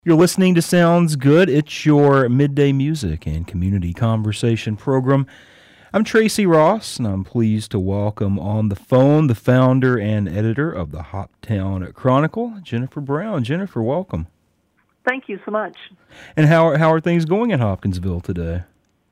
You're listening to Sounds Good. It's your midday music and community conversation program. I'm Tracy Ross, and I'm pleased to welcome on the phone the founder and editor of the Hoptown Chronicle, Jennifer Brown. Jennifer, welcome. Thank you so much. And how are things going in Hopkinsville today?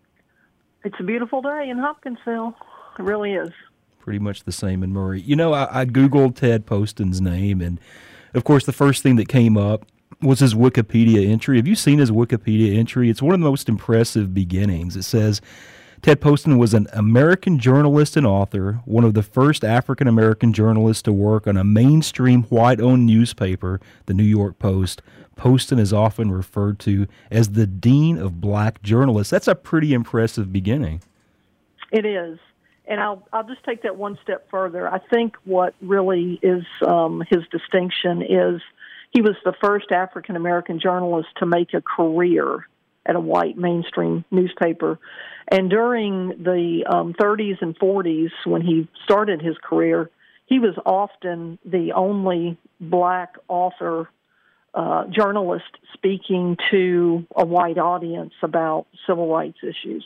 It's a beautiful day in Hopkinsville. It really is. Pretty much the same in Murray. You know, I Googled Ted Poston's name, and of course the first thing that came up was his Wikipedia entry. Have you seen his Wikipedia entry? It's one of the most impressive beginnings. It says, Ted Poston was an American journalist and author, one of the first African-American journalists to work on a mainstream white-owned newspaper, the New York Post. Poston is often referred to as the dean of black journalists. That's a pretty impressive beginning. It is. And I'll just take that one step further. I think what really is his distinction is he was the first African-American journalist to make a career at a white mainstream newspaper. And during the 30s and 40s, when he started his career, he was often the only black author, journalist speaking to a white audience about civil rights issues.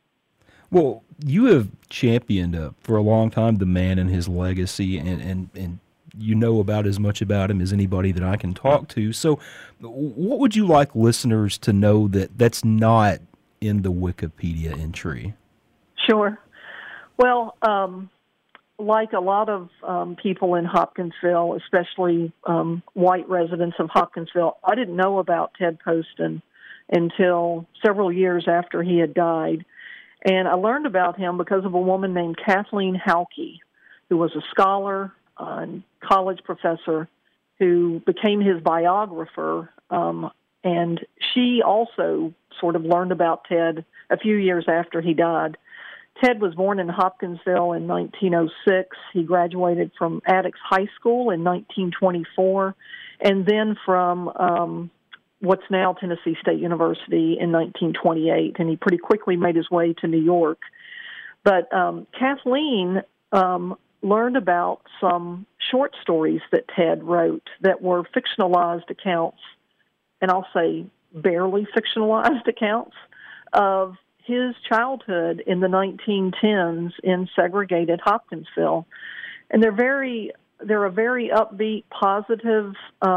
Well, you have championed for a long time the man and his legacy, and you know about as much about him as anybody that I can talk to. So what would you like listeners to know that's not in the Wikipedia entry? Sure. Well, like a lot of people in Hopkinsville, especially white residents of Hopkinsville, I didn't know about Ted Poston until several years after he had died. And I learned about him because of a woman named Kathleen Halke, who was a scholar and college professor who became his biographer. And she also sort of learned about Ted a few years after he died. Ted was born in Hopkinsville in 1906. He graduated from Attucks High School in 1924, and then from what's now Tennessee State University in 1928, and he pretty quickly made his way to New York. But Kathleen learned about some short stories that Ted wrote that were fictionalized accounts, and I'll say barely fictionalized accounts, of his childhood in the 1910s in segregated Hopkinsville. And they're a very upbeat, positive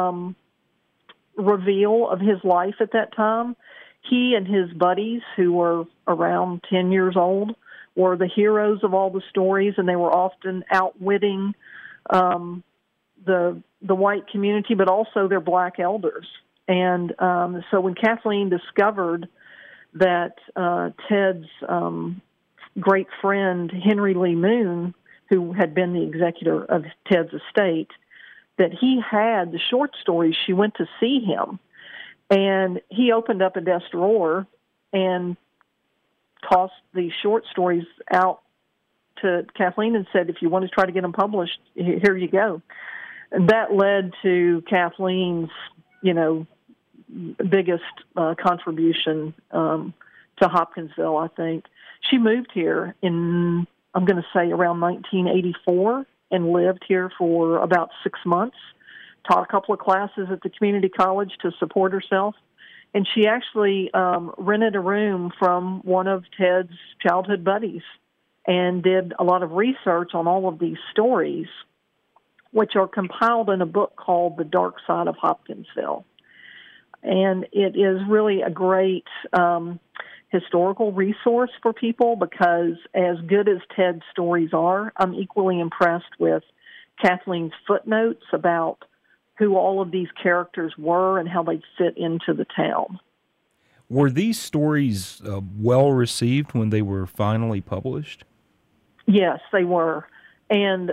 reveal of his life at that time. He and his buddies, who were around 10 years old, were the heroes of all the stories, and they were often outwitting the white community, but also their black elders. And so when Kathleen discovered that Ted's great friend, Henry Lee Moon, who had been the executor of Ted's estate, that he had the short stories, she went to see him. And he opened up a desk drawer and tossed the short stories out to Kathleen and said, if you want to try to get them published, here you go. And that led to Kathleen's, biggest contribution to Hopkinsville, I think. She moved here in, I'm going to say, around 1984 and lived here for about 6 months, taught a couple of classes at the community college to support herself. And she actually rented a room from one of Ted's childhood buddies and did a lot of research on all of these stories, which are compiled in a book called The Dark Side of Hopkinsville. And it is really a great historical resource for people because as good as Ted's stories are, I'm equally impressed with Kathleen's footnotes about who all of these characters were and how they fit into the town. Were these stories well received when they were finally published? Yes, they were. And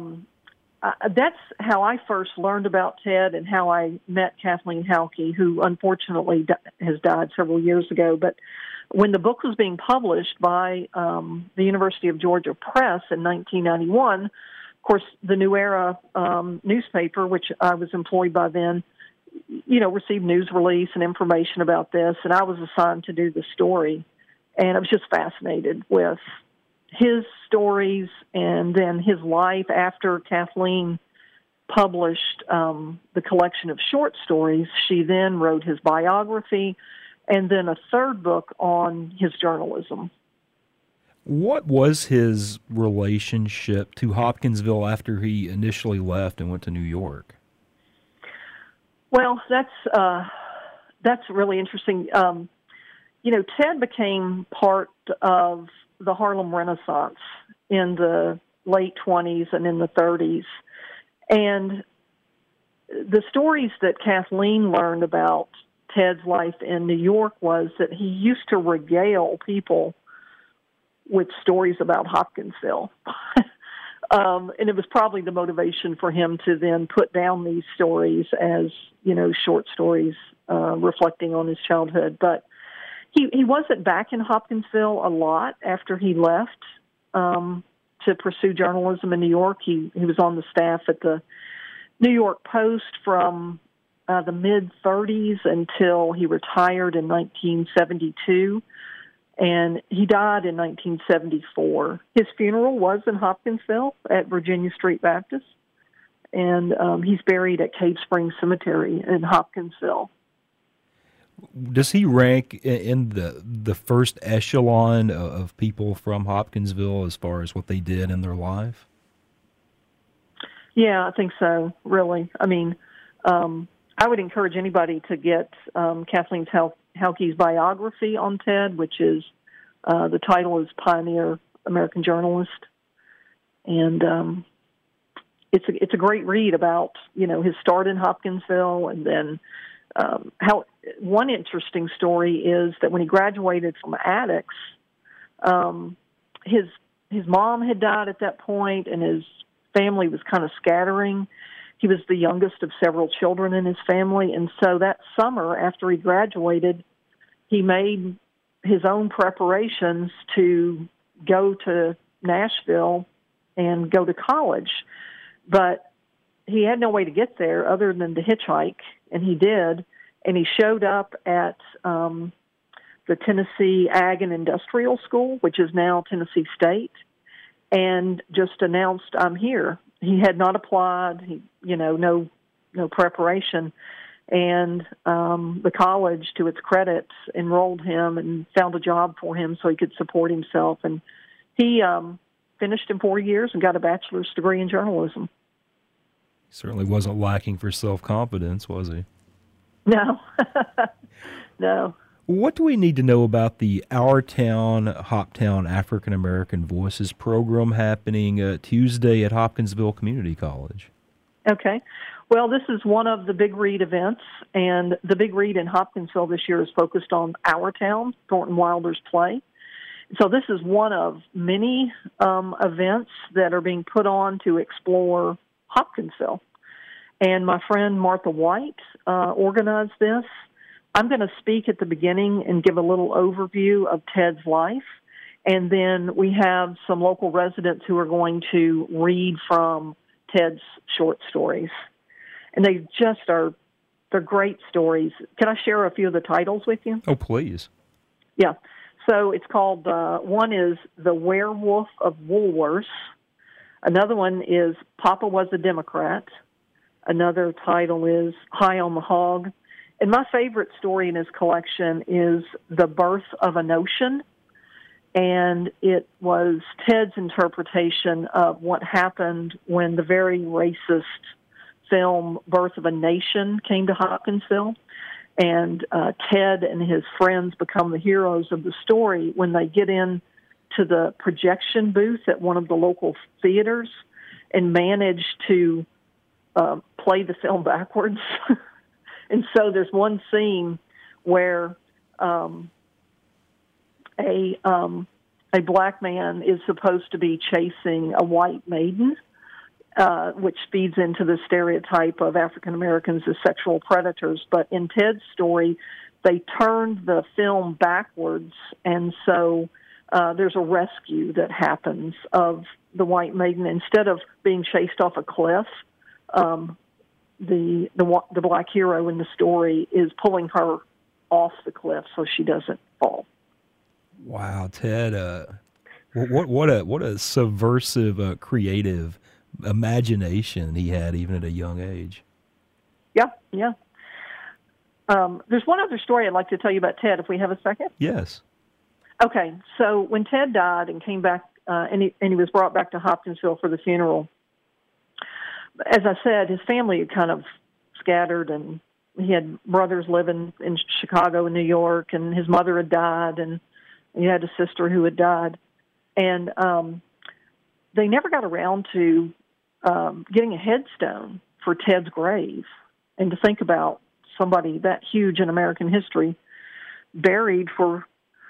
that's how I first learned about Ted and how I met Kathleen Halke, who unfortunately has died several years ago. But when the book was being published by the University of Georgia Press in 1991, of course, the New Era newspaper, which I was employed by then, received news release and information about this, and I was assigned to do the story. And I was just fascinated with his stories and then his life after Kathleen published the collection of short stories, she then wrote his biography and then a third book on his journalism. What was his relationship to Hopkinsville after he initially left and went to New York? Well, that's really interesting. Ted became part of the Harlem Renaissance in the late 20s and in the 30s. And the stories that Kathleen learned about Ted's life in New York was that he used to regale people with stories about Hopkinsville. And it was probably the motivation for him to then put down these stories as, short stories reflecting on his childhood. But he wasn't back in Hopkinsville a lot after he left to pursue journalism in New York. He was on the staff at the New York Post from the mid-30s until he retired in 1972, and he died in 1974. His funeral was in Hopkinsville at Virginia Street Baptist, and he's buried at Cave Springs Cemetery in Hopkinsville. Does he rank in the first echelon of people from Hopkinsville as far as what they did in their life? Yeah, I think so, really. I mean, I would encourage anybody to get Kathleen Halke's biography on Ted, which is, the title is Pioneer American Journalist. And it's a great read about, his start in Hopkinsville, and then how one interesting story is that when he graduated from Attucks, his mom had died at that point, and his family was kind of scattering. He was the youngest of several children in his family, and so that summer after he graduated, he made his own preparations to go to Nashville and go to college. But he had no way to get there other than to hitchhike, and he did. And he showed up at the Tennessee Ag and Industrial School, which is now Tennessee State, and just announced, "I'm here." He had not applied, no preparation. And the college, to its credit, enrolled him and found a job for him so he could support himself. And he finished in 4 years and got a bachelor's degree in journalism. Certainly wasn't lacking for self-confidence, was he? No. No. What do we need to know about the Our Town, Hoptown African American Voices program happening Tuesday at Hopkinsville Community College? Okay. Well, this is one of the Big Read events, and the Big Read in Hopkinsville this year is focused on Our Town, Thornton Wilder's play. So this is one of many events that are being put on to explore Hopkinsville. And my friend Martha White organized this. I'm going to speak at the beginning and give a little overview of Ted's life. And then we have some local residents who are going to read from Ted's short stories. And they're great stories. Can I share a few of the titles with you? Oh, please. Yeah. So it's called, one is The Werewolf of Woolworths. Another one is Papa Was a Democrat. Another title is High on the Hog. And my favorite story in his collection is The Birth of a Notion. And it was Ted's interpretation of what happened when the very racist film Birth of a Nation came to Hopkinsville. And Ted and his friends become the heroes of the story when they get in to the projection booth at one of the local theaters and manage to play the film backwards. And so there's one scene where a black man is supposed to be chasing a white maiden, which feeds into the stereotype of African Americans as sexual predators. But in Ted's story, they turned the film backwards, and so there's a rescue that happens of the white maiden. Instead of being chased off a cliff, the black hero in the story is pulling her off the cliff so she doesn't fall. Wow, Ted! What a subversive, creative imagination he had even at a young age. Yeah, yeah. There's one other story I'd like to tell you about Ted, if we have a second. Yes. Okay, so when Ted died and came back, and he was brought back to Hopkinsville for the funeral, as I said, his family had kind of scattered, and he had brothers living in Chicago and New York, and his mother had died, and he had a sister who had died. And they never got around to getting a headstone for Ted's grave. And to think about somebody that huge in American history buried for,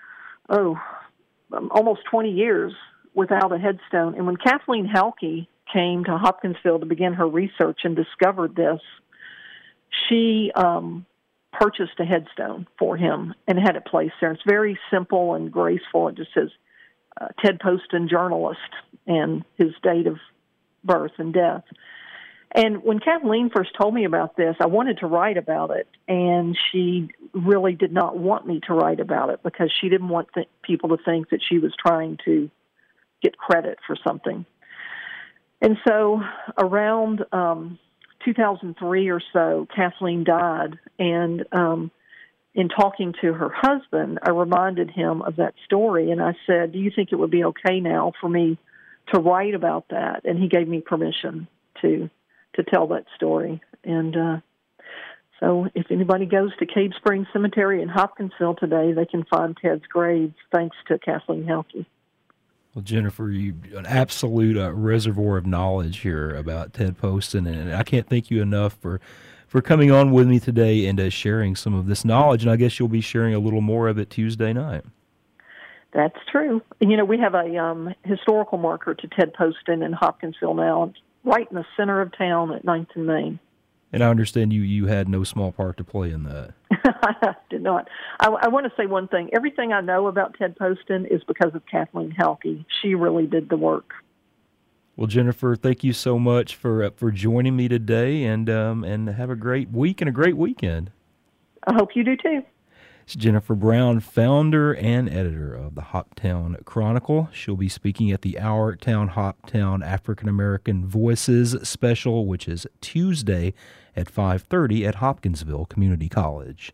almost 20 years without a headstone. And when Kathleen Halke came to Hopkinsville to begin her research and discovered this, she purchased a headstone for him and had it placed there. It's very simple and graceful. It just says Ted Poston, journalist, and his date of birth and death. And when Kathleen first told me about this, I wanted to write about it, and she really did not want me to write about it because she didn't want people to think that she was trying to get credit for something. And so around 2003 or so, Kathleen died, and in talking to her husband, I reminded him of that story, and I said, do you think it would be okay now for me to write about that? And he gave me permission to tell that story. And so if anybody goes to Cave Springs Cemetery in Hopkinsville today, they can find Ted's grave, thanks to Kathleen Halke. Well, Jennifer, you an absolute reservoir of knowledge here about Ted Poston, and I can't thank you enough for coming on with me today and sharing some of this knowledge, and I guess you'll be sharing a little more of it Tuesday night. That's true. And, we have a historical marker to Ted Poston in Hopkinsville now, right in the center of town at 9th and Main. And I understand you had no small part to play in that. I did not. I want to say one thing. Everything I know about Ted Poston is because of Kathleen Halke. She really did the work. Well, Jennifer, thank you so much for joining me today, and have a great week and a great weekend. I hope you do too. It's Jennifer Brown, founder and editor of the Hoptown Chronicle. She'll be speaking at the Our Town Hoptown African American Voices special, which is Tuesday at 5:30 at Hopkinsville Community College.